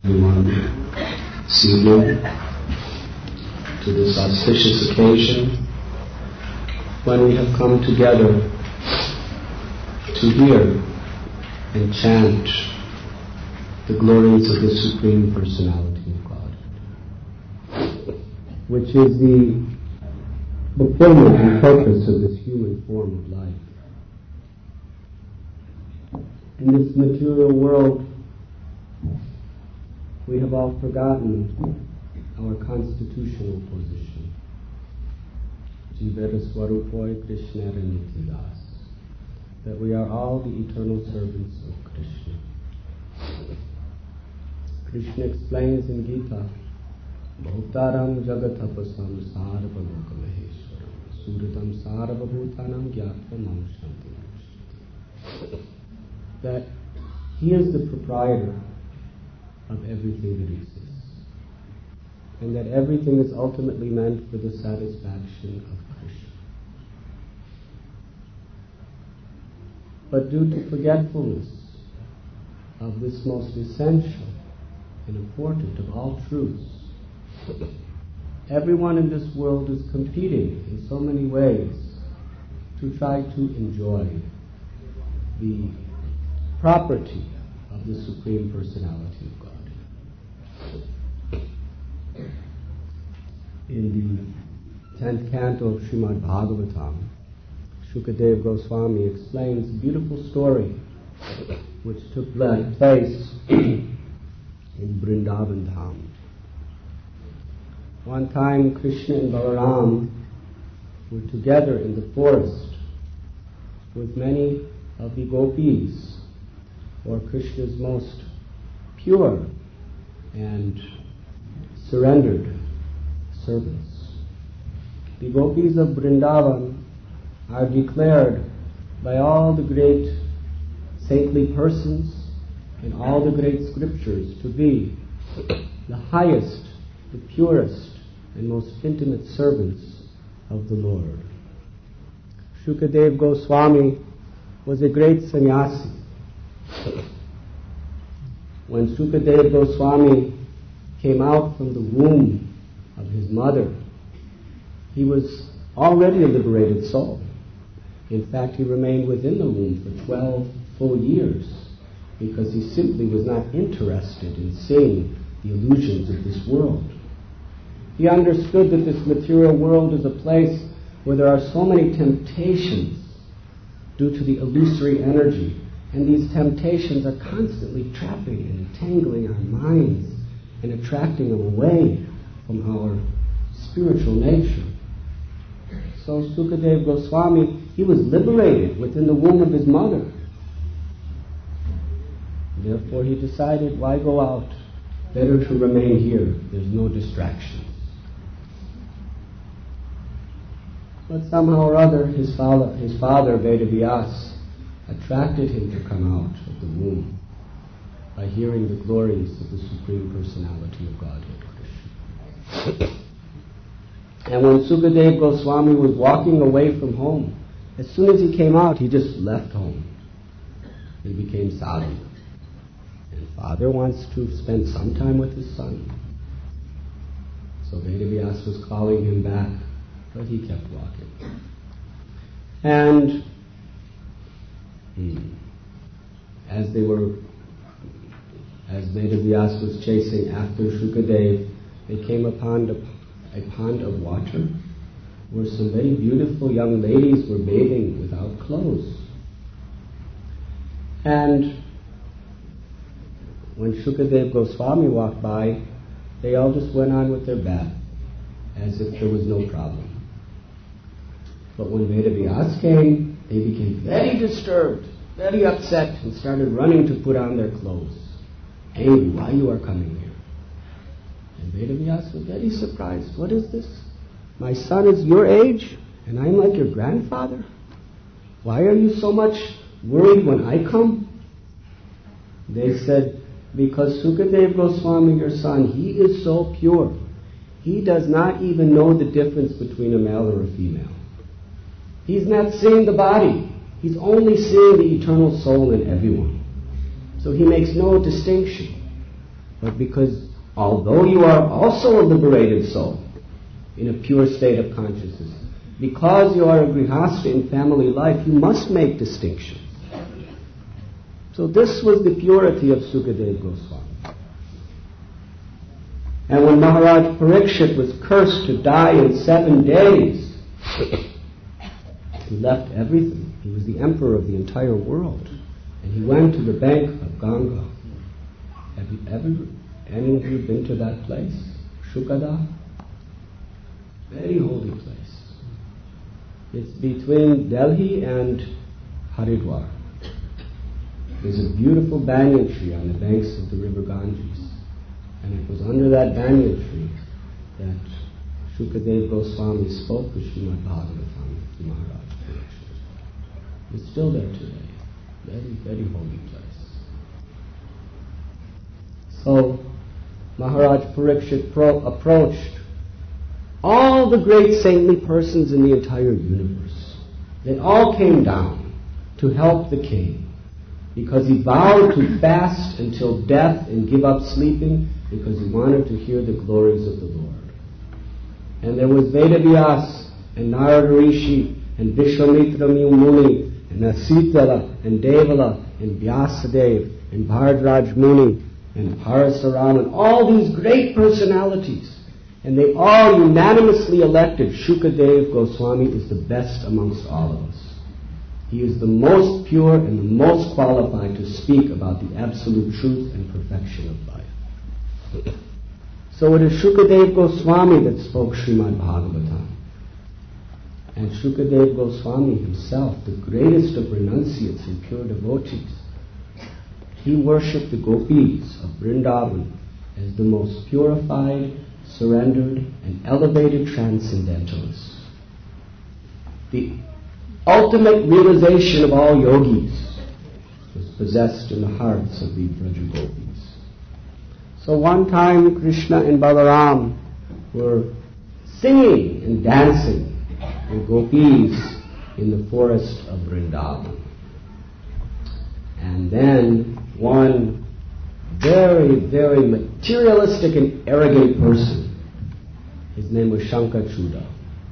Everyone, this evening to this auspicious occasion when we have come together to hear and chant the glories of the Supreme Personality of God, which is the fulfillment and purpose of this human form of life. In this material world, we have all forgotten our constitutional position. Jivera Swarupoi Krishna Nityadas. That we are all the eternal servants of Krishna. Krishna explains in Gita, Bhautaram Jagatapasam Sarvaloka Maheshwaram Suritam Sarvabhutanam Gyatva Mamshanti. That He is the proprietor of everything that exists, and that everything is ultimately meant for the satisfaction of Krishna. But due to forgetfulness of this most essential and important of all truths, everyone in this world is competing in so many ways to try to enjoy the property of the Supreme Personality of God. In the 10th canto of Srimad Bhagavatam, Shukadeva Goswami explains a beautiful story which took place in Vrindavan Dham. One time Krishna and Balaram were together in the forest with many of the gopis, or Krishna's most pure and surrendered servants. The gopis of Vrindavan are declared by all the great saintly persons and all the great scriptures to be the highest, the purest, and most intimate servants of the Lord. Shukadeva Goswami was a great sannyasi. When Shukadeva Goswami came out from the womb of his mother, he was already a liberated soul. In fact, he remained within the womb for 12 full years because he simply was not interested in seeing the illusions of this world. He understood that this material world is a place where there are so many temptations due to the illusory energy, and these temptations are constantly trapping and entangling our minds and attracting them away from our spiritual nature. So Sukadeva Goswami, he was liberated within the womb of his mother. Therefore he decided, why go out? Better to remain here. There's no distractions. But somehow or other, his father Vedavyas, attracted him to come out of the womb by hearing the glories of the Supreme Personality of Godhead, Krishna. And when Sukadeva Goswami was walking away from home, as soon as he came out, he just left home. He became sadhu. And father wants to spend some time with his son. So Vedavyas was calling him back, but he kept walking. And as Vedavyas was chasing after Shukadeva, they came upon a pond of water where some very beautiful young ladies were bathing without clothes. And when Shukadeva Goswami walked by, they all just went on with their bath as if there was no problem. But when Vedavyas came, they became very disturbed, very upset, and started running to put on their clothes. Angry, why you are coming here? And Vedavyas was very surprised. What is this? My son is your age, and I'm like your grandfather? Why are you so much worried when I come? They said, because Sukadeva Goswami, your son, he is so pure. He does not even know the difference between a male or a female. He's not seeing the body. He's only seeing the eternal soul in everyone. So he makes no distinction. but because although you are also a liberated soul in a pure state of consciousness, because you are a grihastha in family life, you must make distinctions. So this was the purity of Sukadeva Goswami. And when Maharaj Parikshit was cursed to die in 7 days, he left everything. He was the emperor of the entire world. And he went to the bank of Ganga. Have any of you been to that place? Shukada? Very holy place. It's between Delhi and Haridwar. There's a beautiful banyan tree on the banks of the river Ganges. And it was under that banyan tree that Shukadeva Goswami spoke with Srimad Bhagavatam to Maharaj Parikshit. It's still there today. Very, very holy place. So Maharaj Parikshit approached all the great saintly persons in the entire universe. They all came down to help the king, because he vowed to fast until death and give up sleeping, because he wanted to hear the glories of the Lord. And there was Vedavyas and Narada Rishi and Vishwamitra Muni and Asitala and Devala and Vyasadev and Bharadraj Muni and Parasaram and all these great personalities. And they all unanimously elected Shukadeva Goswami is the best amongst all of us. He is the most pure and the most qualified to speak about the absolute truth and perfection of life. So it is Shukadeva Goswami that spoke Srimad Bhagavatam. And Shukadeva Goswami himself, the greatest of renunciates and pure devotees, he worshipped the gopis of Vrindavan as the most purified, surrendered, and elevated transcendentalists. The ultimate realization of all yogis was possessed in the hearts of the Braja Gopis. So one time Krishna and Balaram were singing and dancing with gopis in the forest of Vrindavan. And then one very, very materialistic and arrogant person, his name was Shankachuda,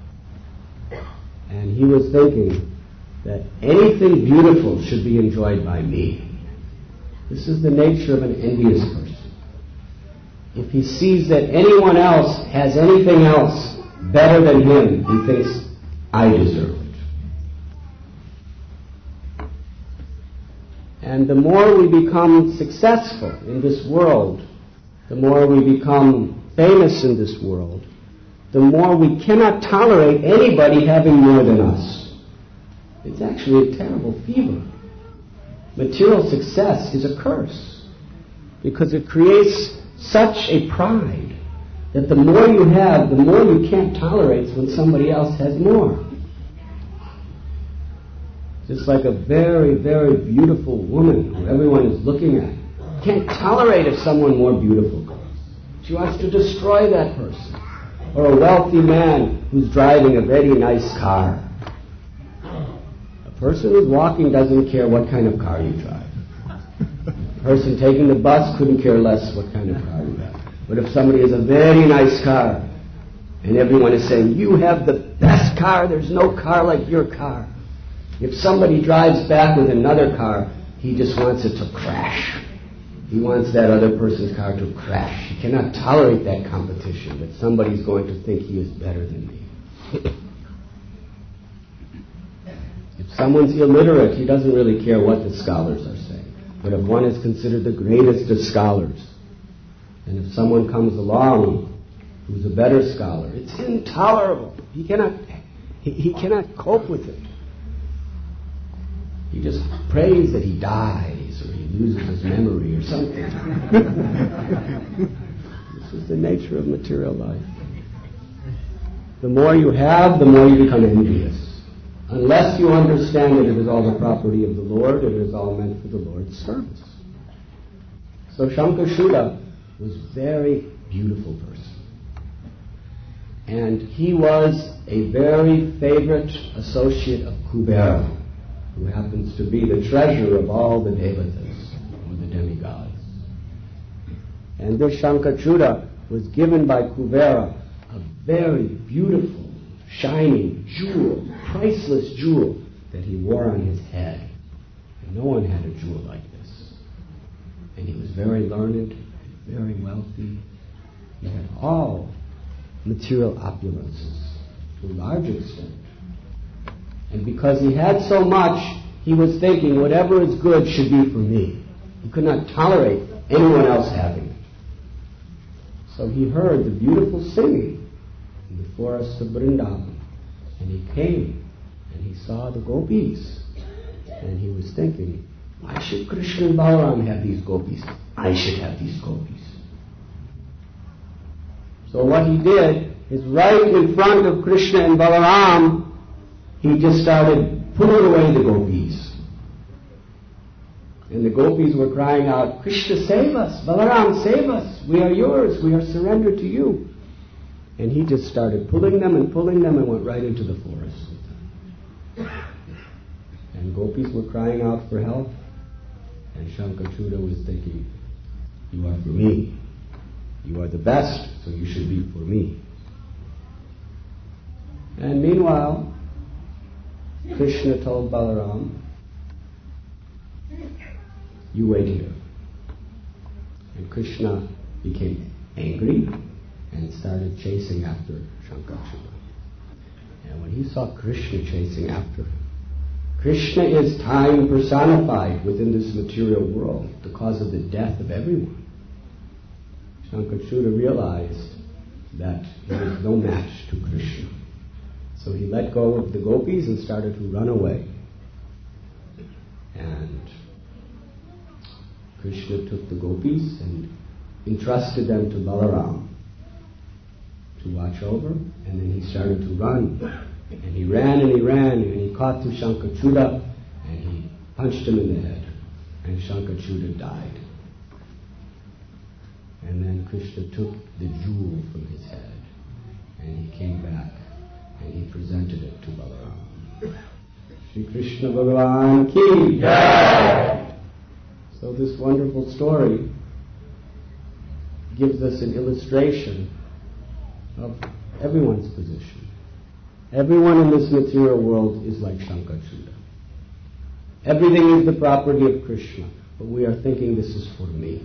and he was thinking that anything beautiful should be enjoyed by me. This is the nature of an envious person. If he sees that anyone else has anything else better than him, he thinks, I deserve it. And the more we become successful in this world, the more we become famous in this world, the more we cannot tolerate anybody having more than us. It's actually a terrible fever. Material success is a curse, because it creates such a pride that the more you have, the more you can't tolerate when somebody else has more. Just like a very, very beautiful woman who everyone is looking at can't tolerate if someone more beautiful comes. She wants to destroy that person. Or a wealthy man who's driving a very nice car. A person who's walking doesn't care what kind of car you drive. A person taking the bus couldn't care less what kind of car you have. But if somebody has a very nice car, and everyone is saying, you have the best car, there's no car like your car. If somebody drives back with another car, he just wants it to crash. He wants that other person's car to crash. He cannot tolerate that competition, that somebody's going to think he is better than me. If someone's illiterate, he doesn't really care what the scholars are saying. But if one is considered the greatest of scholars, and if someone comes along who's a better scholar, it's intolerable. He cannot cope with it. He just prays that he dies or he loses his memory or something. This is the nature of material life. The more you have, the more you become envious. Unless you understand that it is all the property of the Lord, it is all meant for the Lord's service. So Shankashuda was a very beautiful person. And he was a very favorite associate of Kubera, who happens to be the treasurer of all the devatas, or the demigods. And this Shankachuta was given by Kuvera a very beautiful, shining jewel, priceless jewel that he wore on his head. And no one had a jewel like this. And he was very learned, very wealthy. He had all material opulences to a large extent. And because he had so much, he was thinking, whatever is good should be for me. He could not tolerate anyone else having it. So he heard the beautiful singing in the forest of Vrindavan. And he came and he saw the gopis. And he was thinking, why should Krishna and Balaram have these gopis? I should have these gopis. So what he did is right in front of Krishna and Balaram, he just started pulling away the gopis. And the gopis were crying out, Krishna, save us! Balaram, save us! We are yours! We are surrendered to you! And he just started pulling them and went right into the forest with them. And gopis were crying out for help. And Shankachuta was thinking, you are for me. You are the best, so you should be for me. And meanwhile, Krishna told Balaram, you wait here. And Krishna became angry and started chasing after Shankachuta. And when he saw Krishna chasing after him, Krishna is time personified within this material world, the cause of the death of everyone. Shankachuta realized that he was no match to Krishna. So he let go of the gopis and started to run away. And Krishna took the gopis and entrusted them to Balaram to watch over, and then he started to run. And he ran, and he caught to Shankachuta, and he punched him in the head, and Shankachuta died. And then Krishna took the jewel from his head, and he came back, and he presented it to Balaram. Shri Krishna Bhagavan Ki Jai! So this wonderful story gives us an illustration of everyone's position. Everyone in this material world is like Shankachuta. Everything is the property of Krishna, but we are thinking this is for me.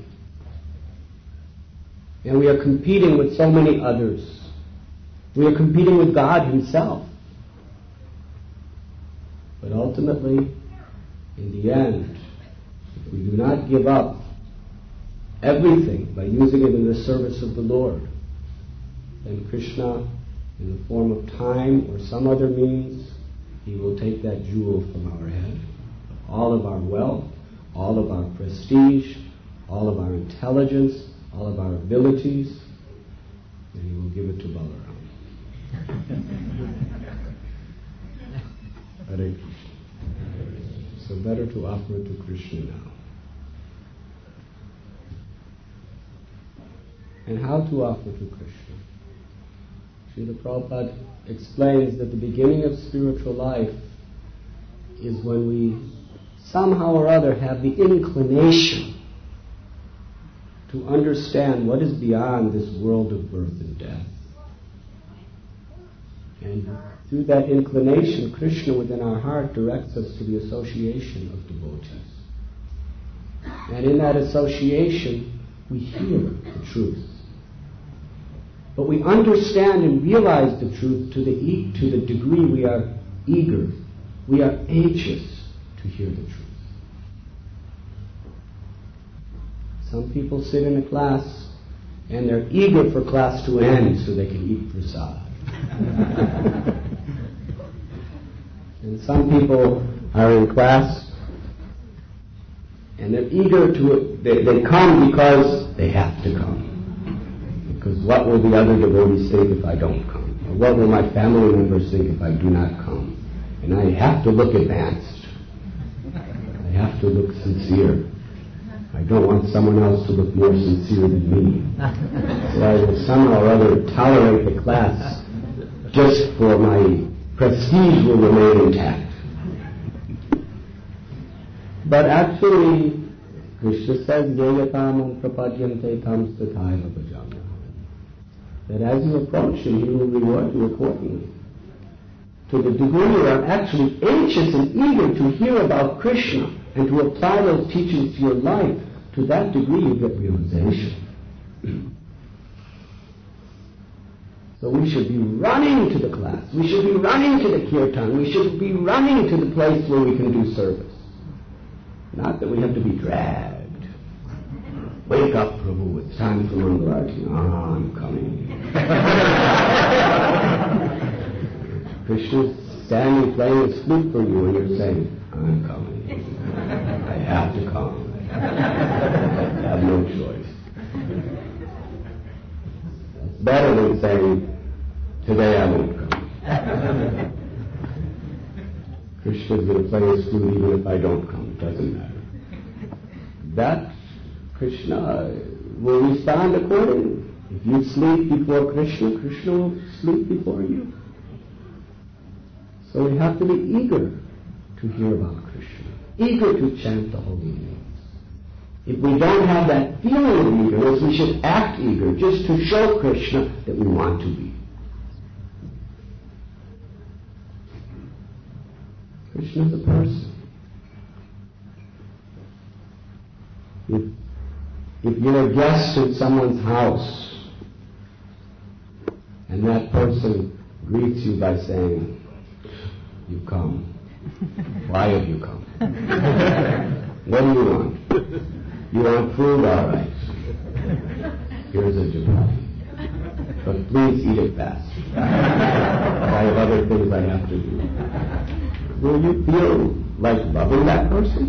And we are competing with so many others. We are competing with God Himself. But ultimately, in the end, if we do not give up everything by using it in the service of the Lord, then Krishna, in the form of time or some other means, He will take that jewel from our head, all of our wealth, all of our prestige, all of our intelligence, all of our abilities, and He will give it to Balaram. Hare Krishna. So better to offer it to Krishna now. And how to offer to Krishna? Srila Prabhupada explains that the beginning of spiritual life is when we somehow or other have the inclination to understand what is beyond this world of birth and death. And through that inclination, Krishna within our heart directs us to the association of devotees. And in that association, we hear the truth. But we understand and realize the truth to the degree we are eager, we are anxious to hear the truth. Some people sit in a class and they're eager for class to end so they can eat prasad. And some people are in class and they're eager to, they come because they have to come. Because what will the other devotees think if I don't come? Or what will my family members think if I do not come? And I have to look advanced. I have to look sincere. I don't want someone else to look more sincere than me. So I will somehow or other tolerate the class just for my prestige will remain intact. But actually, Krishna says, Yayatamam prapadyante tam stataiva bhajamya. That as you approach him, he will reward you accordingly. To the degree you are actually anxious and eager to hear about Krishna and to apply those teachings to your life, to that degree you get realization. So we should be running to the class. We should be running to the kirtan. We should be running to the place where we can do service. Not that we have to be dragged. Wake up, Prabhu, it's time for Mangalarti. I'm coming. Krishna's standing playing his flute for you and you're saying, I'm coming. I have to come. I have no choice. It's better than saying, today I won't come. Krishna's going to play his flute even if I don't come. It doesn't matter. That Krishna will respond accordingly. If you sleep before Krishna, Krishna will sleep before you. So we have to be eager to hear about Krishna, eager to chant the holy names. If we don't have that feeling of eagerness, we should act eager just to show Krishna that we want to be. Krishna is a person. If you're a guest at someone's house and that person greets you by saying, "You come. Why have you come? What do you want? You want food? All right. Here's a chapati. But please eat it fast. I have other things I have to do." Will you feel like loving that person?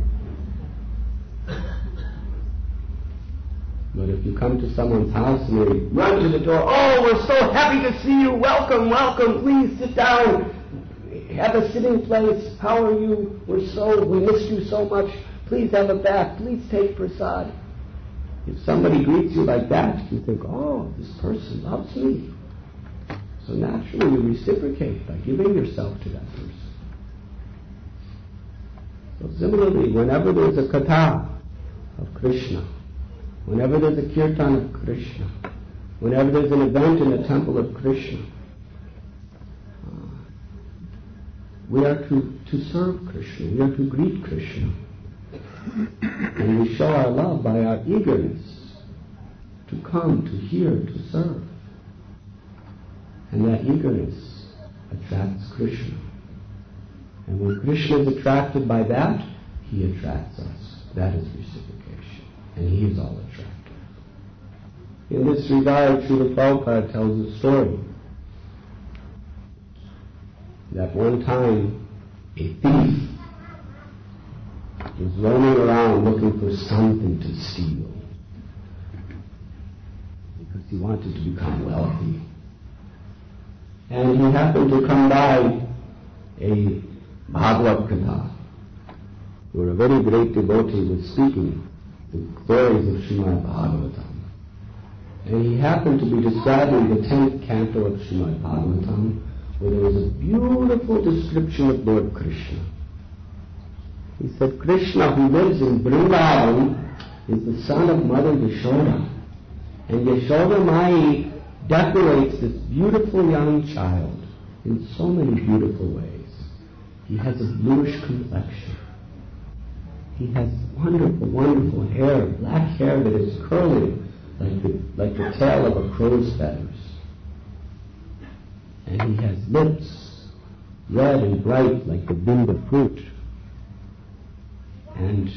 But if you come to someone's house and they run to the door, "Oh, we're so happy to see you. Welcome, welcome. Please sit down. Have a sitting place. How are you? We missed you so much. Please have a bath. Please take prasad." If somebody greets you like that, you think, "Oh, this person loves me." So naturally you reciprocate by giving yourself to that person. So similarly, whenever there's a katha of Krishna, whenever there's a kirtan of Krishna, whenever there's an event in the temple of Krishna, we are to serve Krishna, we are to greet Krishna. And we show our love by our eagerness to come, to hear, to serve. And that eagerness attracts Krishna. And when Krishna is attracted by that, he attracts us. That is reciprocation. And he is all attractive. In this regard, Srila Prabhupada tells a story that one time a thief was roaming around looking for something to steal because he wanted to become wealthy. And he happened to come by a Bhagavad Katha where a very great devotee was speaking the glories of Srimad Bhagavatam. And he happened to be describing the 10th canto of Srimad Bhagavatam, where there was a beautiful description of Lord Krishna. He said, Krishna, who lives in Vrindavan, is the son of Mother Yashoda. And Yashoda Mai decorates this beautiful young child in so many beautiful ways. He has a bluish complexion. He has wonderful, wonderful hair, black hair that is curling like the tail of a crow's feathers. And he has lips red and bright like the binda fruit. And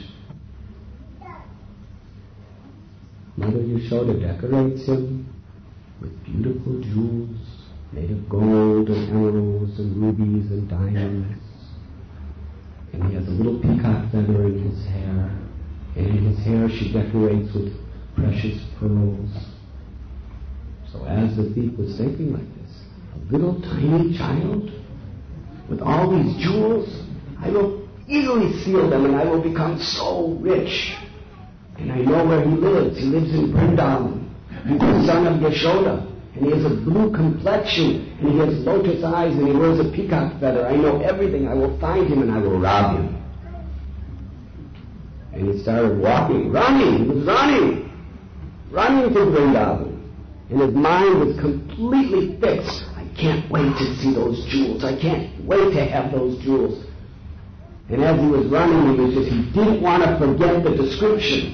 Mother Yashoda decorates him with beautiful jewels made of gold and emeralds and rubies and diamonds. And he has a little peacock feather in his hair. And in his hair she decorates with precious pearls. So as the thief was thinking like this, a little tiny child with all these jewels, I will easily steal them and I will become so rich. And I know where he lives. He lives in Vrindavan. He's the son of Yashoda. And he has a blue complexion, and he has lotus eyes, and he wears a peacock feather. I know everything. I will find him and I will rob him. And he started walking, running, he was running to Vrindavan. And his mind was completely fixed. I can't wait to see those jewels. I can't wait to have those jewels. And as he was running, he didn't want to forget the description.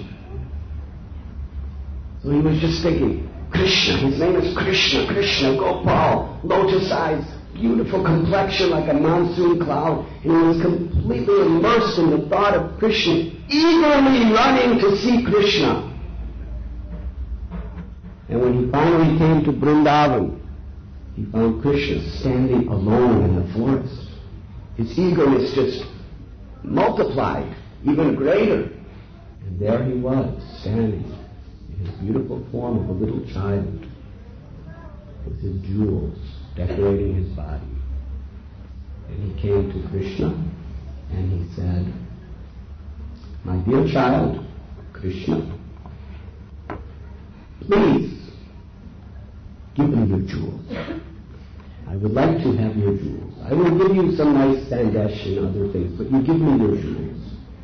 So he was just thinking, Krishna, his name is Krishna, Krishna, Gopal, lotus eyes, beautiful complexion like a monsoon cloud. And he was completely immersed in the thought of Krishna, eagerly running to see Krishna. And when he finally came to Vrindavan, he found Krishna standing alone in the forest. His eagerness just multiplied, even greater. And there he was, standing in his beautiful form of a little child, with his jewels decorating his body. And he came to Krishna and he said, "My dear child, Krishna, please give me your jewels. I would like to have your jewels. I will give you some nice sandesh and other things, but you give me your jewels."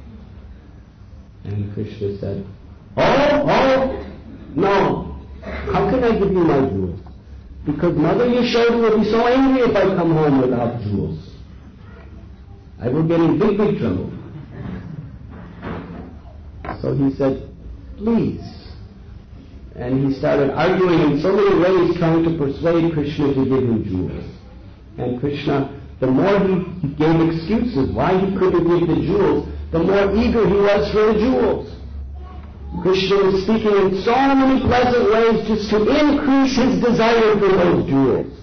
And Krishna said, Oh, no. How can I give you my jewels? Because Mother Yashoda will be so angry if I come home without jewels. I will get in big, big trouble. So he said, please. And he started arguing in so many ways, trying to persuade Krishna to give him jewels. And Krishna, the more he gave excuses why he couldn't give the jewels, the more eager he was for the jewels. Krishna was speaking in so many pleasant ways just to increase his desire for those jewels.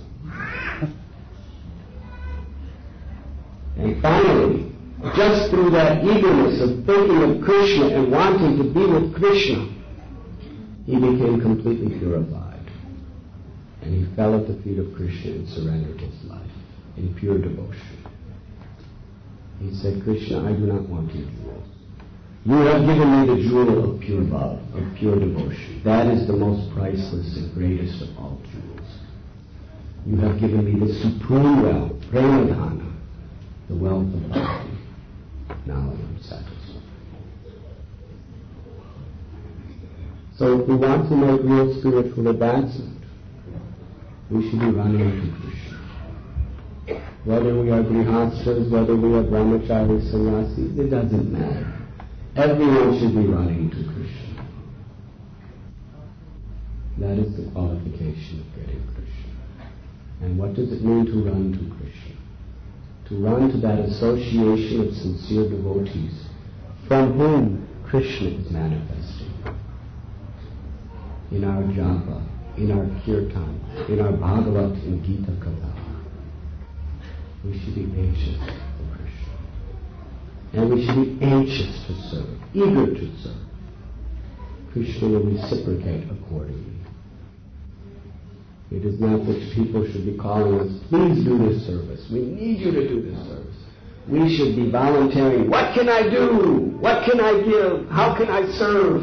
And finally, just through that eagerness of thinking of Krishna and wanting to be with Krishna, he became completely purified. And he fell at the feet of Krishna and surrendered his life in pure devotion. He said, Krishna, I do not want your jewels. You have given me the jewel of pure love, of pure devotion. That is the most priceless and greatest of all jewels. You have given me the supreme wealth, Premadhana, the wealth of bhakti. Now I am satisfied. So if we want to make real spiritual advancement, we should be running to Krishna. Whether we are grihasthas, whether we are brahmacharis, sannyasis, it doesn't matter. Everyone should be running to Krishna. That is the qualification of getting Krishna. And what does it mean to run to Krishna? To run to that association of sincere devotees from whom Krishna is manifesting. In our japa, in our kirtan, in our bhagavat and Gita katha. We should be anxious for Krishna. And we should be anxious to serve, eager to serve. Krishna will reciprocate accordingly. It is not that people should be calling us, please do this service. We need you to do this service. We should be volunteering. What can I do? What can I give? How can I serve?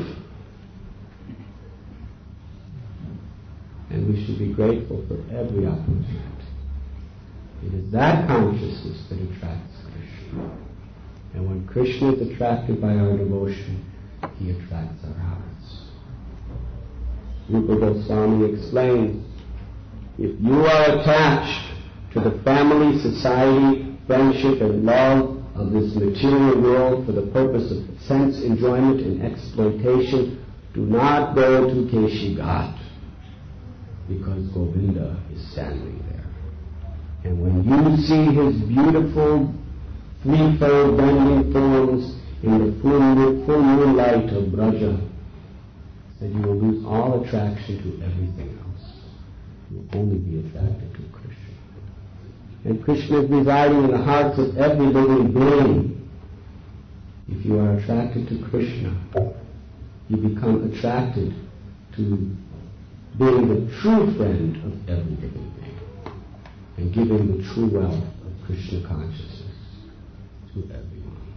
And we should be grateful for every opportunity. It is that consciousness that attracts Krishna. And when Krishna is attracted by our devotion, he attracts our hearts. Rupa Goswami explains, if you are attached to the family, society, friendship, and love of this material world for the purpose of sense enjoyment and exploitation, do not go to Keshi Ghat, because Govinda is standing there. And when you see his beautiful, threefold bending forms in the full moonlight of Braja, then you will lose all attraction to everything else. You will only be attracted to Krishna. And Krishna is residing in the hearts of every living being. If you are attracted to Krishna, you become attracted to being the true friend of every living being and giving the true wealth of Krishna consciousness to everyone.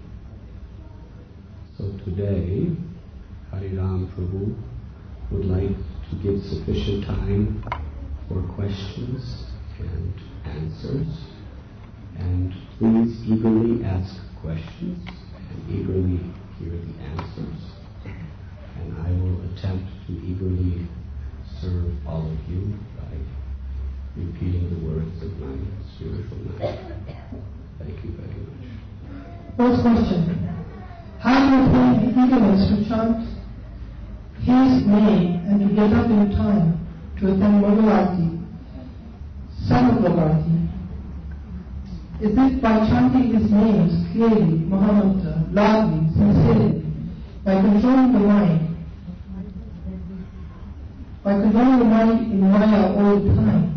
So today, Hariram Prabhu would like to give sufficient time for questions and answers. And please eagerly ask questions and eagerly hear the answers. And I will attempt to eagerly serve all of you by repeating the words of my spiritual master. Thank you very much. First question. How do you find the eagerness to chant his name and to get up in time to attend Mangalarti, Samagarati? Is it by chanting his names clearly, Mahamantra, loudly, sincerely, by controlling the mind, in Maya all the time?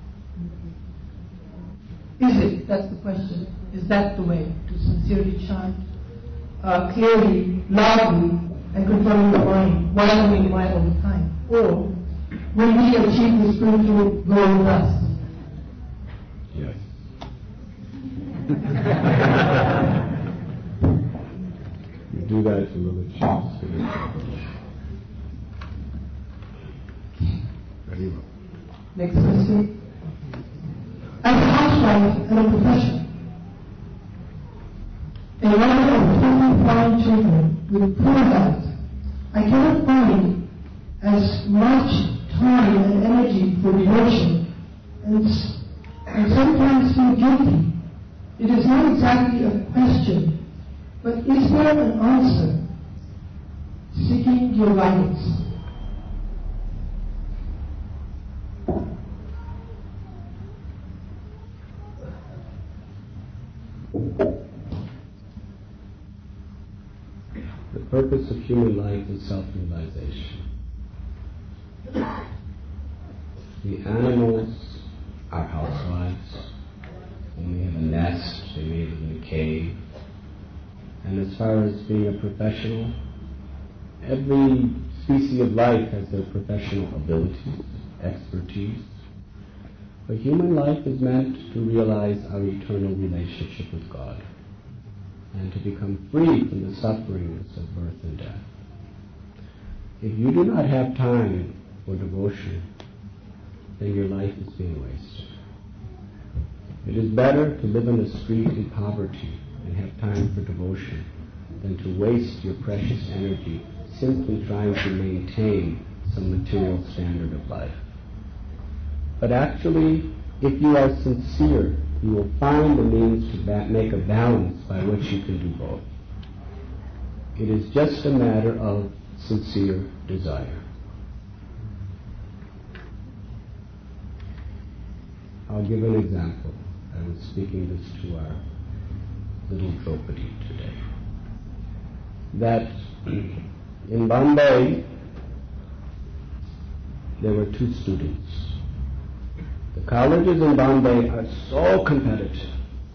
Is it? That's the question. Is that the way to sincerely chant clearly, loudly, and controlling the mind while in Maya all the time? Or will we achieve the spiritual goal thus? Yes. You do that, you will achieve spiritual. Very well. Next question. As a housewife and a professional, a mother of 25 children with poor health, I cannot find as much time and energy for devotion and sometimes feel guilty. It is not exactly a question, but is there an answer? Seeking your guidance. The purpose of human life is self-realization. The animals are housewives. They may have a nest, they may live in a cave. And as far as being a professional, every species of life has their professional abilities, expertise. But human life is meant to realize our eternal relationship with God and to become free from the sufferings of birth and death. If you do not have time for devotion, then your life is being wasted. It is better to live in the street in poverty and have time for devotion than to waste your precious energy simply trying to maintain some material standard of life. But actually, if you are sincere, you will find the means to make a balance by which you can do both. It is just a matter of sincere desire. I'll give an example. I was speaking this to our little Draupadi today. That in Bombay, there were 2 students. The colleges in Bombay are so competitive.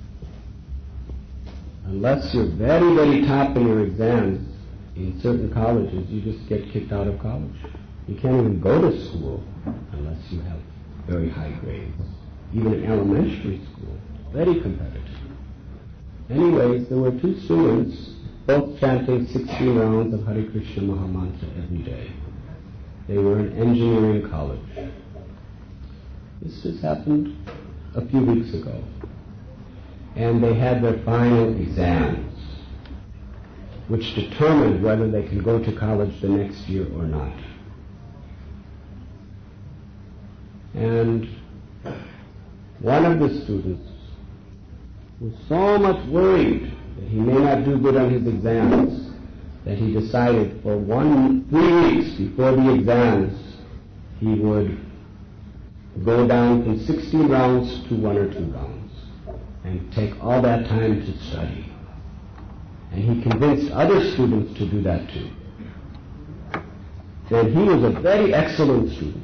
Unless you're very, very top in your exams in certain colleges, you just get kicked out of college. You can't even go to school unless you have very high grades. Even in elementary school, very competitive. Anyways, there were 2 students, both chanting 16 rounds of Hare Krishna Mahamantra every day. They were in engineering college. This just happened a few weeks ago. And they had their final exams, which determined whether they can go to college the next year or not. And one of the students was so much worried that he may not do good on his exams that he decided for 3 weeks before the exams he would go down from 16 rounds to 1 or 2 rounds and take all that time to study. And he convinced other students to do that too. And he was a very excellent student.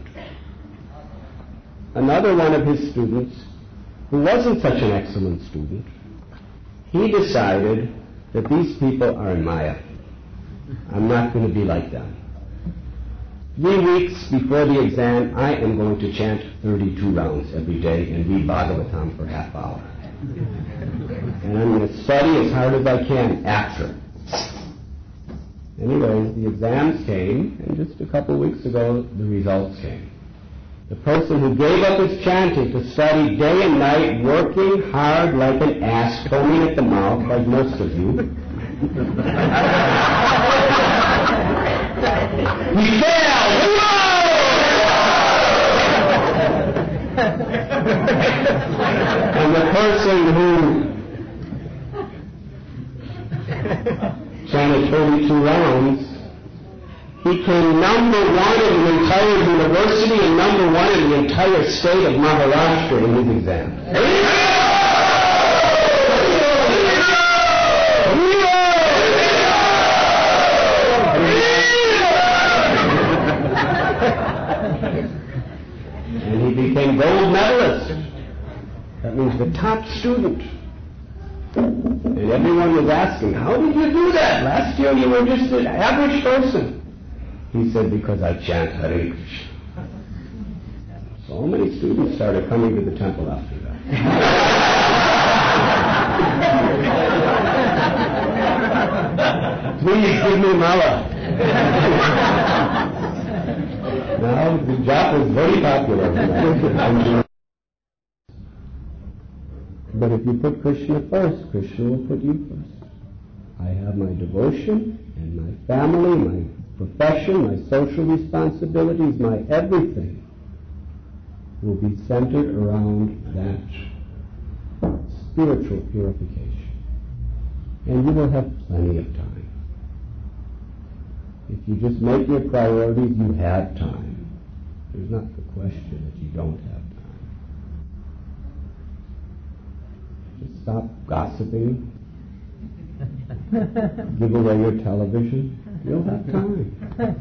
Another one of his students, who wasn't such an excellent student, he decided that these people are in Maya. I'm not going to be like them. 3 weeks before the exam, I am going to chant 32 rounds every day and read Bhagavatam for half hour. And I'm going to study as hard as I can after. Anyways, the exams came, and just a couple weeks ago, the results came. The person who gave up his chanting to study day and night, working hard like an ass, foaming at the mouth, like most of you, person who chanted 32 rounds, he came number one in the entire university and number one in the entire state of Maharashtra in his exam. And he became gold medalist. That means the top student. And everyone was asking, how did you do that? Last year you were just an average person. He said, because I chant Hare Krishna. So many students started coming to the temple after that. Please give me mala. Now the japa is very popular. But if you put Krishna first, Krishna will put you first. I have my devotion and my family, my profession, my social responsibilities, my everything will be centered around that spiritual purification. And you will have plenty of time. If you just make your priorities, you have time. There's not the question that you don't have time. Just stop gossiping. Give away your television. You'll have time.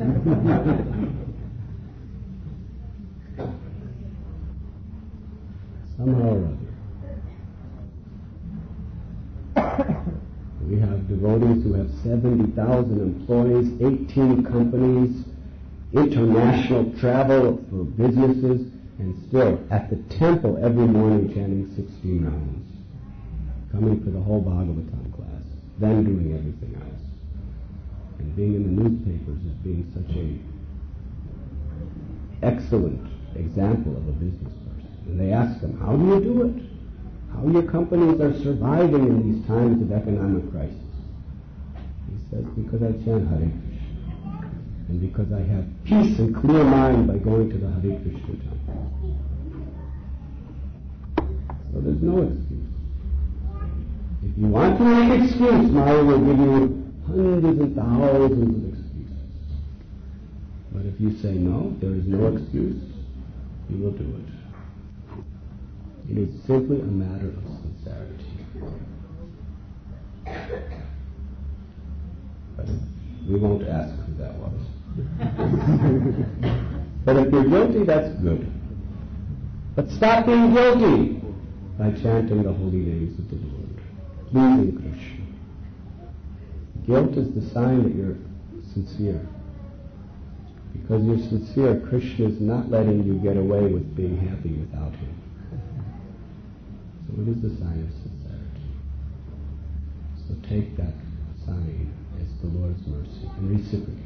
Somehow or other. We have devotees who have 70,000 employees, 18 companies, international travel for businesses, and still at the temple every morning chanting 16 rounds, coming for the whole Bhagavatam class, then doing everything else. And being in the newspapers as being such an excellent example of a business person. And they ask him, how do you do it? How your companies are surviving in these times of economic crisis? He says, because I chant Hare Krishna. And because I have peace and clear mind by going to the Hare Krishna temple. So there's no excuse. If you want to make excuse, Maya will give you hundreds and thousands of excuses. But if you say no, there is no excuse, you will do it. It is simply a matter of sincerity. But we won't ask who that was. But if you're guilty, that's good. But stop being guilty by chanting the holy names of the Lord, pleasing Krishna. Guilt is the sign that you're sincere. Because you're sincere, Krishna is not letting you get away with being happy without him. So it is the sign of sincerity. So take that sign as the Lord's mercy and reciprocate.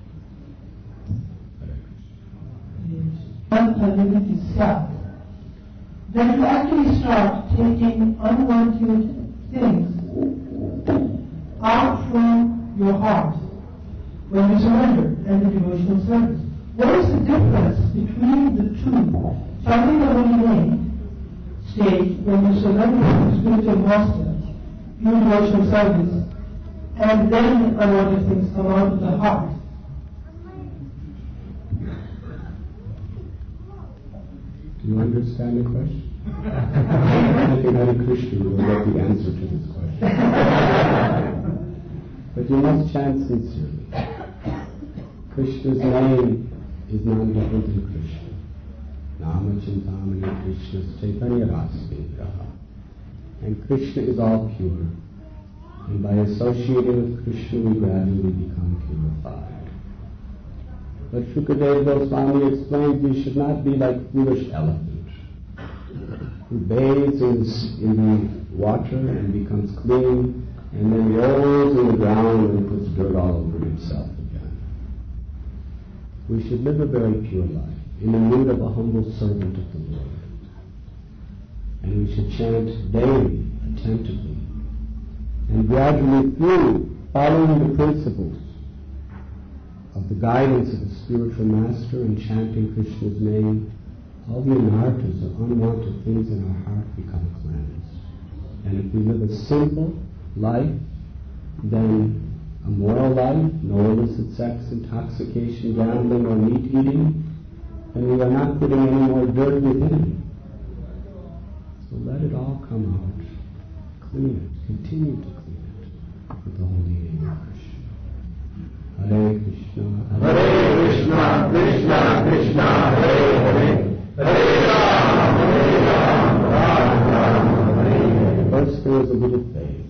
Unlimited self. Then you actually start taking unwanted things out from your heart when you surrender and the devotional service. What is the difference between the two? Chanting the holy name stage when you surrender to the spiritual master, your devotional service, and then unwanted things come out of the heart. Do you understand the question? I think Hare Krishna will get the answer to this question. But you must chant sincerely. Krishna's name is non-different than Krishna. Nama Chintamani Krishna's Chaitanya Rasa. And Krishna is all pure. And by associating with Krishna, we gradually become purified. But Shukadeva Goswami explains we should not be like foolish elephant who bathes in the water and becomes clean and then rolls in the ground and puts dirt all over himself again. We should live a very pure life in the mood of a humble servant of the Lord. And we should chant daily, attentively, and gradually through following the principles of the guidance of the spiritual master and chanting Krishna's name, all the anarthas or unwanted things in our heart become cleansed. And if we live a simple life, then a moral life, no illicit sex, intoxication, gambling, or meat eating, then we are not putting any more dirt within. So let it all come out. Clean it. Continue to clean it with the holy name of Krishna. Hare Krishna, Hare Krishna, Krishna Krishna, Hare Hare, Hare Ram, Ram Ram, Hare Hare. First there is a little faith.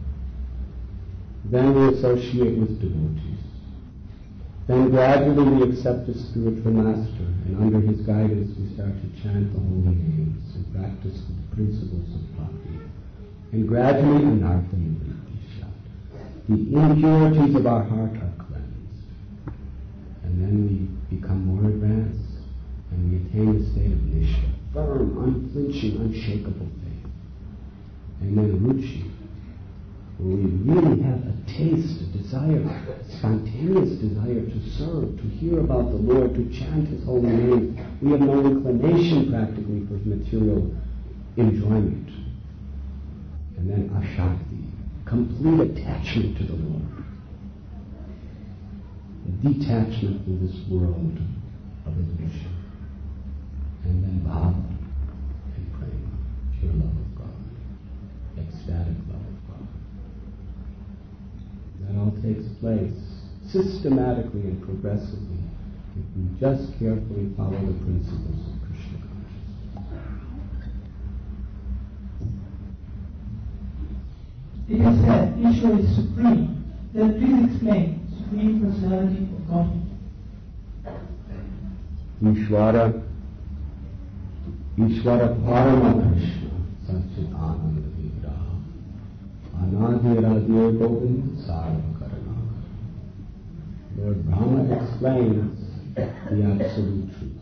Then we associate with devotees. Then gradually we accept a spiritual master, and under his guidance we start to chant the holy names and practice the principles of bhakti. And gradually anartha nivritisha. The impurities of our heart are cleansed. And then we become more advanced, and we attain the state of nishta, firm, unflinching, unshakable faith. And then ruchi, where we really have a taste, a desire, a spontaneous desire to serve, to hear about the Lord, to chant His holy name. We have no inclination practically for material enjoyment. And then ashakti, complete attachment to the Lord. Detachment from this world of illusion. And then bhava and prema, pure love of God, ecstatic love of God. That all takes place systematically and progressively if we just carefully follow the principles of Krishna consciousness. It is said Ishvara is supreme. Then please explain Supreme Personality of Godhead. Ishvara Parama Krishna Satchit Ananda Vigraha Anadi Radhya Govind Sarvakarana. Lord Brahma explains the absolute truth,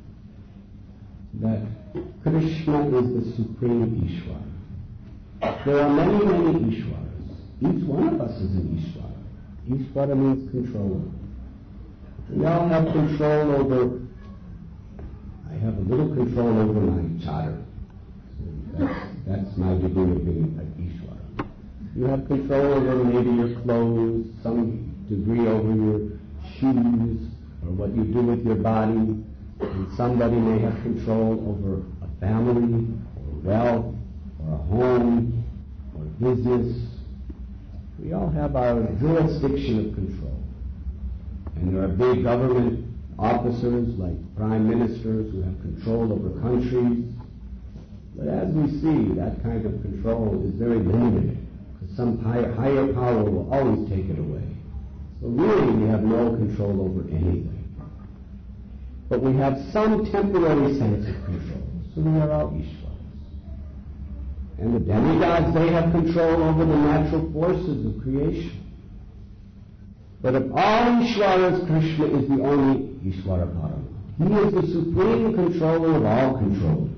that Krishna is the supreme Ishvara. There are many, many Ishwaras. Each one of us is an Ishvara. Ishvara means controller. We all have control over, I have a little control over my charter. That's my degree of being an Ishvara. You have control over maybe your clothes, some degree over your shoes, or what you do with your body. And somebody may have control over a family, or wealth, or a home, or business. We all have our jurisdiction of control. And there are big government officers like prime ministers who have control over countries. But as we see, that kind of control is very limited, because some higher power will always take it away. So really we have no control over anything. But we have some temporary sense of control. So we are all Ishvaras. And the demigods, they have control over the natural forces of creation. But of all Ishwaras, Krishna is the only Ishvara Parama. He is the supreme controller of all controllers.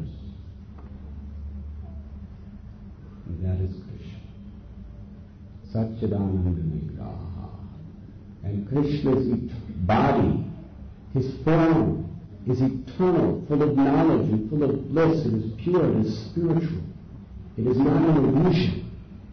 And that is Krishna. Satchidananda Vigraha. And Krishna's body, his form, is eternal, full of knowledge and full of bliss. It is pure, it is spiritual. It is not an illusion.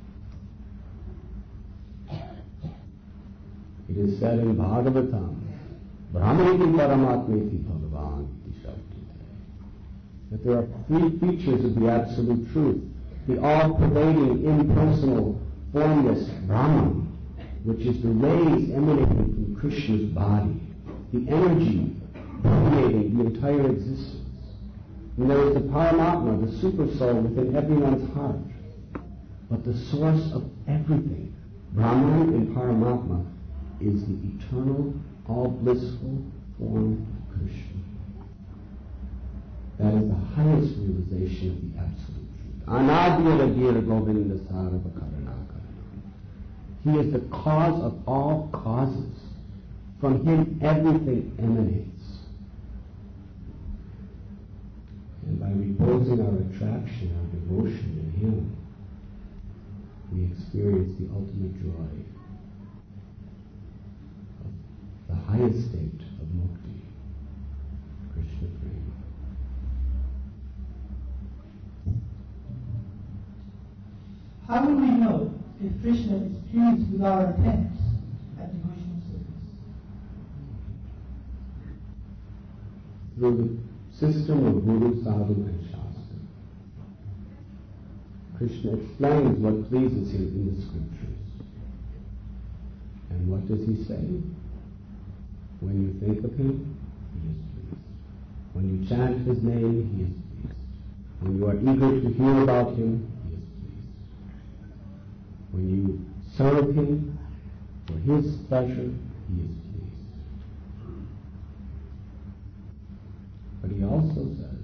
It is said in Bhagavatam, Brahmeti Paramatmeti Bhagavan iti Shaktite, that there are three features of the absolute truth. The all-pervading, impersonal, formless Brahman, which is the rays emanating from Krishna's body, the energy permeating the entire existence. And there is the Paramatma, the super soul within everyone's heart. But the source of everything, Brahman and Paramatma, is the eternal, all-blissful form of Krishna. That is the highest realization of the absolute truth. Anadira Govinda Sarvakaranaka. He is the cause of all causes. From him everything emanates. And by reposing our attraction, our devotion in him, we experience the ultimate joy of the highest state of mukti, Krishna prema. How will we know if Krishna is pleased with our attempts at devotional service? Through the system of Guru, Sadhu and Shastra. Krishna explains what pleases him in the scriptures. And what does he say? When you think of him, he is pleased. When you chant his name, he is pleased. When you are eager to hear about him, he is pleased. When you serve him for his pleasure, he is pleased. But he also says,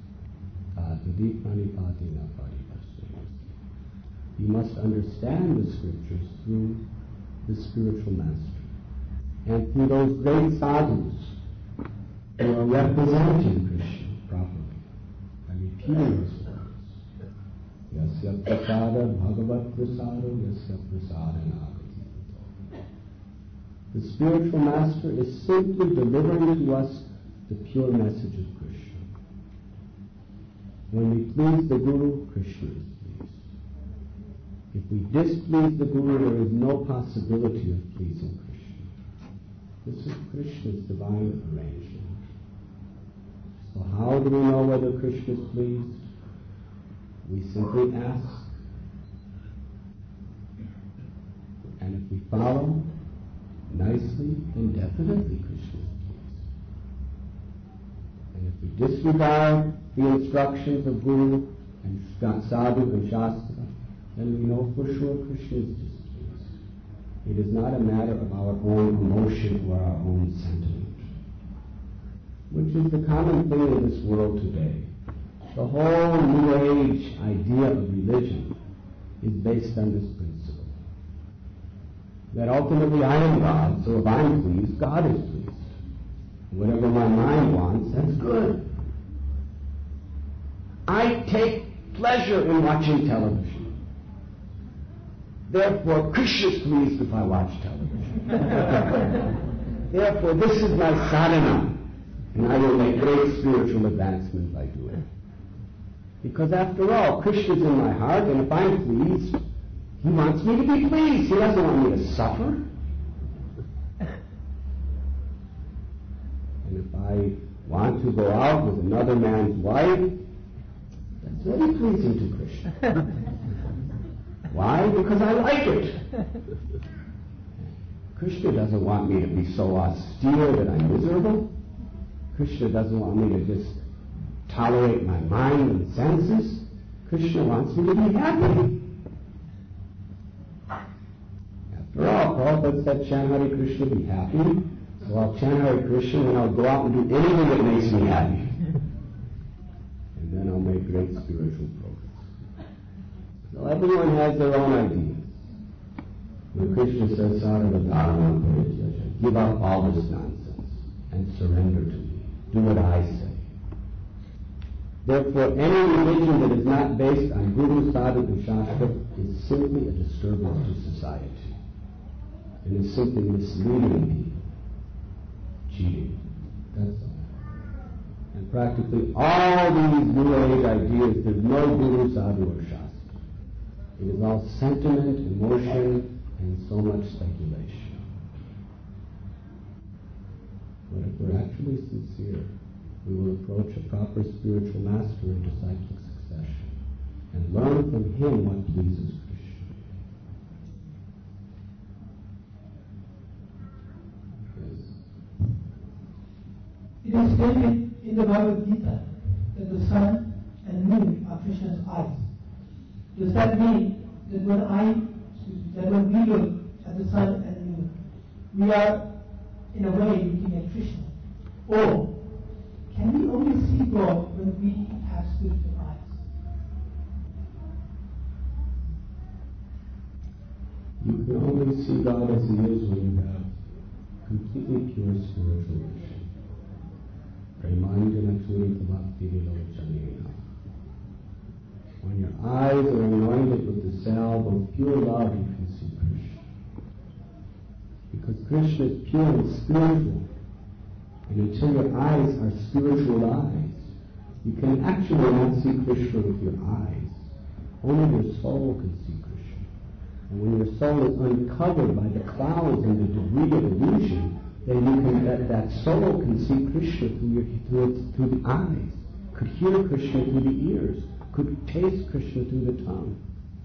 you must understand the scriptures through the spiritual master. And through those great sadhus who are representing Krishna properly by repeating those words. Yasya prasada bhagavat prasada yasya prasada nagati. The spiritual master is simply delivering to us the pure message of Krishna. When we please the Guru, Krishna is pleased. If we displease the Guru, there is no possibility of pleasing Krishna. This is Krishna's divine arrangement. So how do we know whether Krishna is pleased? We simply ask. And if we follow nicely and definitely, Krishna is pleased. And if we disregard the instructions of Guru and Sadhu and Shastra, then we know for sure Krishna is displeased. It is not a matter of our own emotion or our own sentiment, which is the common thing in this world today. The whole New Age idea of religion is based on this principle. That ultimately I am God, so if I'm pleased, God is pleased. Whatever my mind wants, that's good. I take pleasure in watching television. Therefore, Krishna is pleased if I watch television. Therefore, this is my sadhana, and I will make great spiritual advancement by doing it. Because after all, Krishna is in my heart, and if I'm pleased, he wants me to be pleased. He doesn't want me to suffer. And if I want to go out with another man's wife, that's very pleasing to Krishna. Why? Because I like it. Krishna doesn't want me to be so austere that I'm miserable. Krishna doesn't want me to just tolerate my mind and senses. Krishna wants me to be happy. After all, Prabhupada said, chant Hare Krishna, be happy. So I'll chant Hare Krishna and I'll go out and do anything that makes me happy. And then I'll make great spiritual progress. So everyone has their own ideas. When Krishna says, give up all this nonsense and surrender to me. Do what I say. Therefore, any religion that is not based on Guru, Sadhu, and Shastra is simply a disturbance to society. And is simply misleading people. Cheating. That's all. And practically all these New Age ideas, there's no Guru, Sadhu, or Shastra. It is all sentiment, emotion, and so much speculation. But if we're actually sincere, we will approach a proper spiritual master in disciplic succession and learn from him what pleases Krishna. Yes. It is stated in the Bhagavad Gita that the sun and moon are Krishna's eyes. Does that mean that when we look at the sun and the moon, we are in a way looking at Krishna? Or can we only see God when we have spiritual eyes? You can only see God as He is when you have completely pure spiritual vision. When your eyes are anointed with the salve of pure love, you can see Krishna. Because Krishna is pure and spiritual. And until your eyes are spiritual eyes, you can actually not see Krishna with your eyes. Only your soul can see Krishna. And when your soul is uncovered by the clouds and the debris of illusion, then you can, that soul can see Krishna through the eyes, could hear Krishna through the ears, could taste Krishna through the tongue.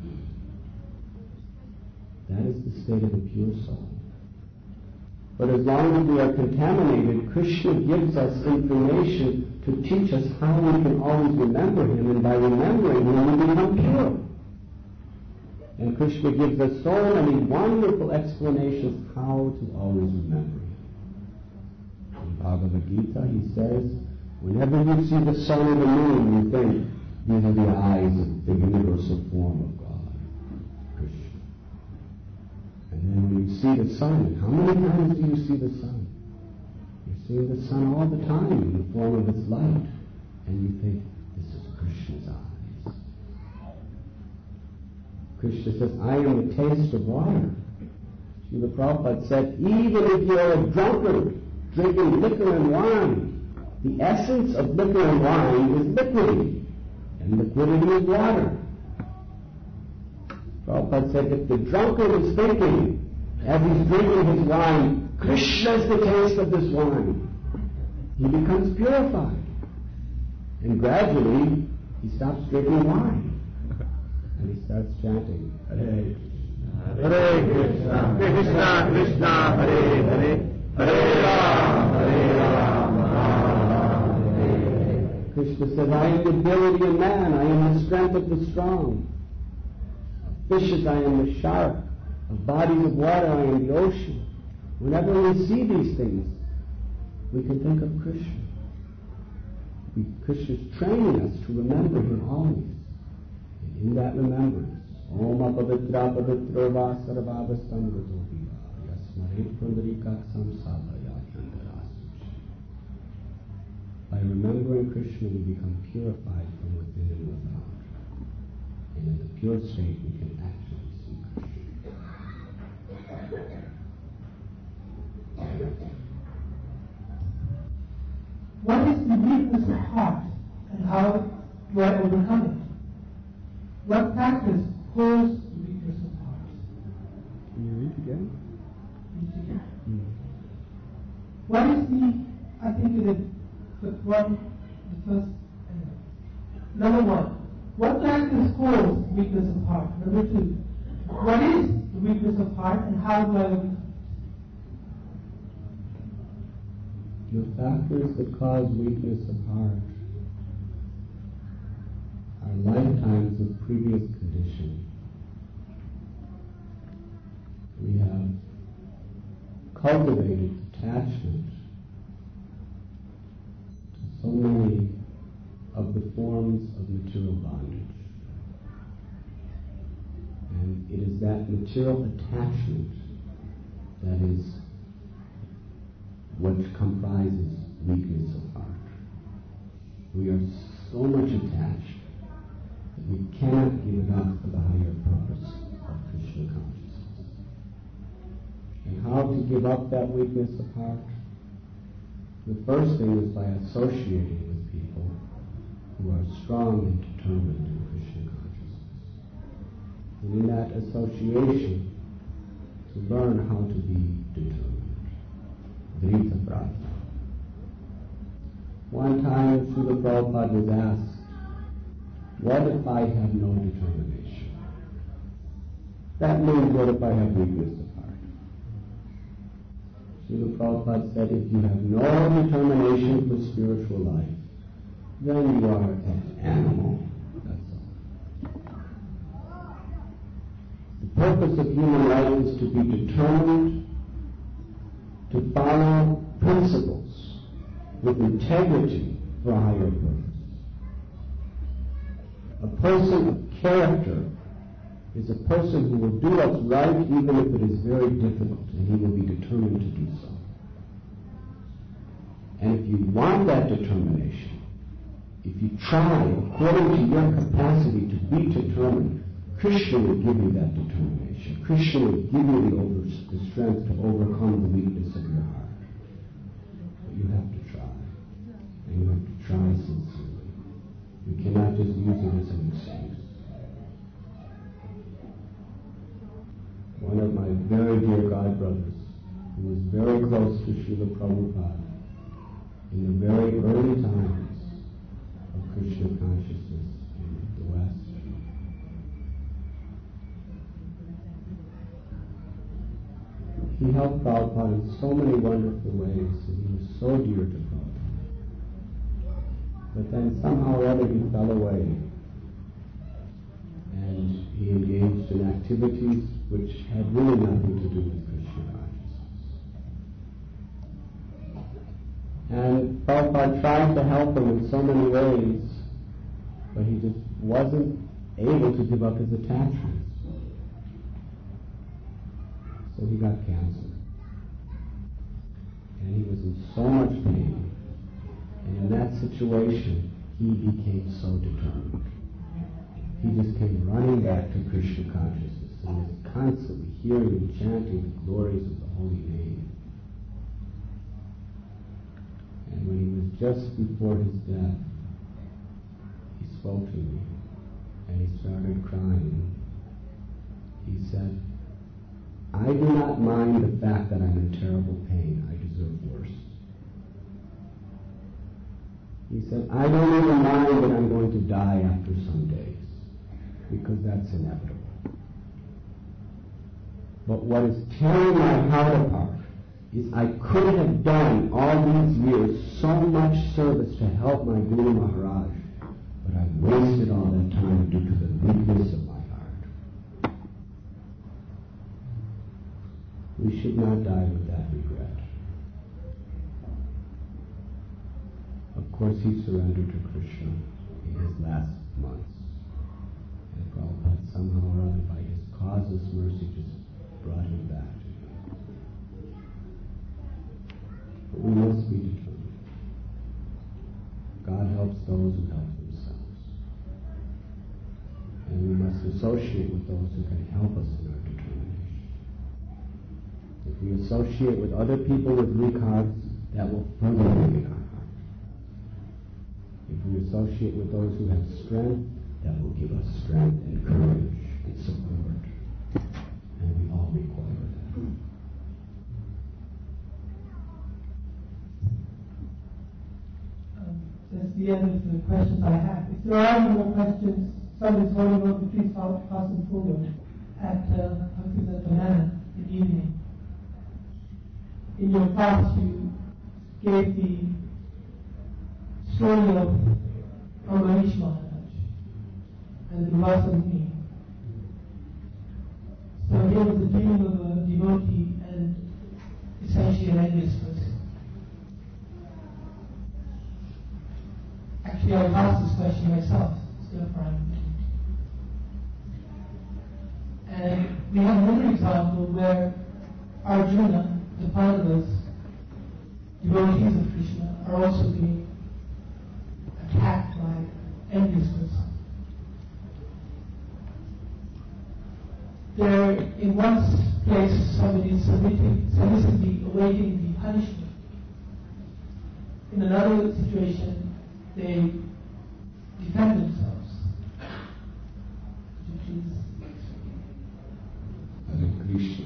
That is the state of the pure soul. But as long as we are contaminated, Krishna gives us information to teach us how we can always remember Him, and by remembering Him we become pure. And Krishna gives us so many wonderful explanations how to always remember Him. In Bhagavad Gita he says, whenever you see the sun or the moon, you think, these are the eyes of the universal form of God, Krishna. And then when you see the sun, how many times do you see the sun? You're seeing the sun all the time in the form of its light. And you think, this is Krishna's eyes. Krishna says, I am the taste of water. Srila Prabhupada said, even if you're a drunkard drinking liquor and wine, the essence of liquor and wine is liquidity, and liquidity is water. Prabhupada said, if the drunkard is thinking, as he's drinking his wine, Krishna is the taste of this wine, he becomes purified. And gradually, he stops drinking wine. And he starts chanting, Hare Krishna, Hare Krishna, Krishna Krishna, Hare Hare, Hare Rama, Rama Hare. Krishna says, I am the ability of man, I am the strength of the strong. Of fishes I am the shark, of bodies of water I am the ocean. Whenever we see these things, we can think of Krishna. Krishna is training us to remember Him always. And in that remembrance, Om Apavitra Pavitro Va Sarvavastam Gato Viva Yasmarit Pundarikaksam Sabhaya Yandarasuchi. By remembering Krishna, we become purified from within and without. And in the pure state, we can actually see Krishna. What is the weakness of heart, and how do I overcome it? What practice causes the weakness of heart? Can you read again? What is I think it is the first. Number one, what practice causes weakness of heart? Number two, what is the weakness of heart, and how do I overcome it? The factors that cause weakness of heart are lifetimes of previous conditioning. We have cultivated attachment to so many of the forms of material bondage. And it is that material attachment that is what comprises weakness of heart. We are so much attached that we cannot give it up for the higher purpose of Krishna consciousness. And how to give up that weakness of heart? The first thing is by associating with people who are strong and determined in Krishna consciousness. And in that association, to learn how to be determined. Drita Prajna. One time Srila Prabhupada was asked, what if I have no determination? That means what if I have weakness of heart? Srila Prabhupada said, if you have no determination for spiritual life, then you are an animal. That's all. The purpose of human life is to be determined to follow principles with integrity for a higher purpose. A person of character is a person who will do what's right even if it is very difficult, and he will be determined to do so. And if you want that determination, if you try according to your capacity to be determined, Krishna will give you that determination. Krishna will give you the strength to overcome the weakness of your heart. But you have to try. And you have to try sincerely. You cannot just use it as an excuse. Prasad Brothers, who was very close to Srila Prabhupada in the very early times of Krishna consciousness in the West. He helped Prabhupada in so many wonderful ways, and he was so dear to Prabhupada. But then somehow or other he fell away, and he engaged in activities which had really nothing to do with Krishna consciousness. And Prabhupada tried to help him in so many ways, but he just wasn't able to give up his attachments. So he got cancer. And he was in so much pain. And in that situation, he became so determined. He just came running back to Krishna consciousness and was constantly hearing and chanting the glories of the holy name. And when he was just before his death, he spoke to me and he started crying. He said, "I do not mind the fact that I'm in terrible pain. I deserve worse." He said, "I don't even mind that I'm going to die after some days, because that's inevitable. But what is tearing my heart apart is I could have done all these years so much service to help my Guru Maharaj, but I wasted all that time due to the weakness of my heart." We should not die with that regret. Of course, he surrendered to Krishna in his last months. And Prabhupada somehow or other, by his causeless mercy, just brought him back to him. But we must be determined. God helps those who help themselves. And we must associate with those who can help us in our determination. If we associate with other people with weak hearts, that will further weaken our heart. If we associate with those who have strength, that will give us strength and courage and support. And we all require that. That's the end of the questions I have. If there are any more questions, somebody's holding on, please pass them forward at the banana in the evening. In your class, you gave the story of Ambarish Maharaj and the Vasani. So here was the dream of a devotee and essentially an envious person. Actually, I was asked this question myself, still private. And we have another example where Arjuna, the Pandavas, devotees of Krishna, are also being attacked by envious person. There, in one place, somebody is submissively awaiting the punishment. In another situation, they defend themselves. Could you please explain? Hare Krishna.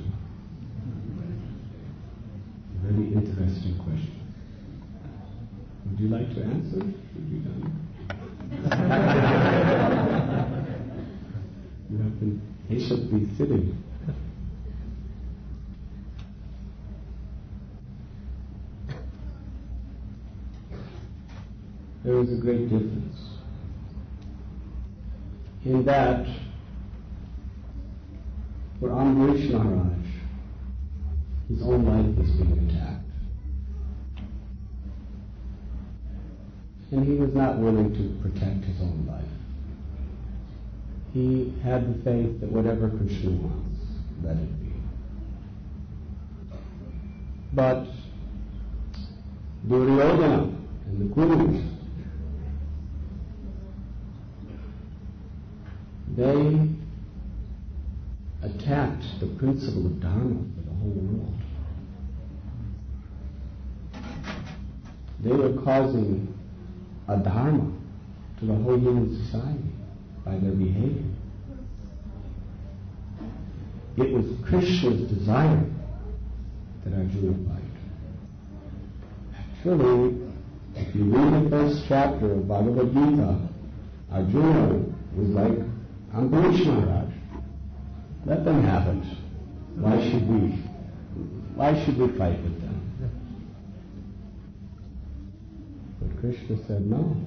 Very interesting question. Would you like to answer? Should be done. You have been patiently sitting. There is a great difference in that for Ambarish Maharaj, his own life was being attacked. And he was not willing to protect his own life. He had the faith that whatever Krishna wants, let it be. But Duryodhana and the Kurus, they attacked the principle of Dharma for the whole world. They were causing a dharma to the whole human society by their behavior. It was Krishna's desire that Arjuna fight. Actually, if you read the first chapter of Bhagavad Gita, Arjuna was like, Ambarish Maharaj, let them have it. Why should we fight with them? But Krishna said, no.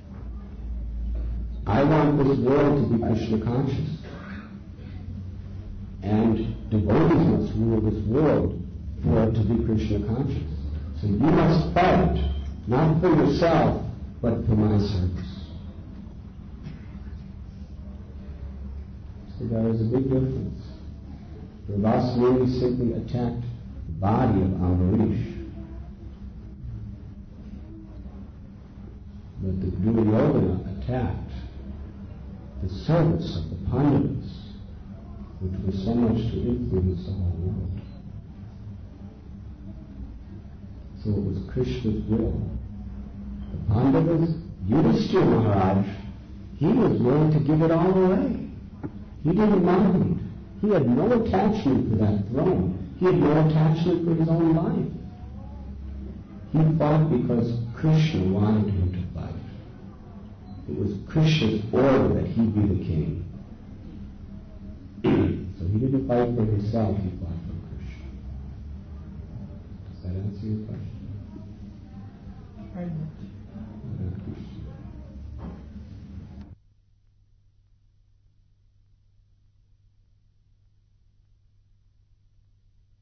I want this world to be Krishna conscious. And devotees must rule this world for it to be Krishna conscious. So you must fight, not for yourself, but for my service. So there is a big difference. Ravasmuni simply attacked the body of Ambarish. But the Duryodhana attacked the service of the Pandavas, which was so much to influence the whole world. So it was Krishna's will. The Pandavas, Yudhishthira Maharaj, he was willing to give it all away. He didn't mind. He had no attachment for that throne. He had no attachment for his own life. He fought because Krishna wanted him to fight. It was Krishna's order that he be the king. So he didn't fight for himself, he fought for Krishna. Does that answer your question?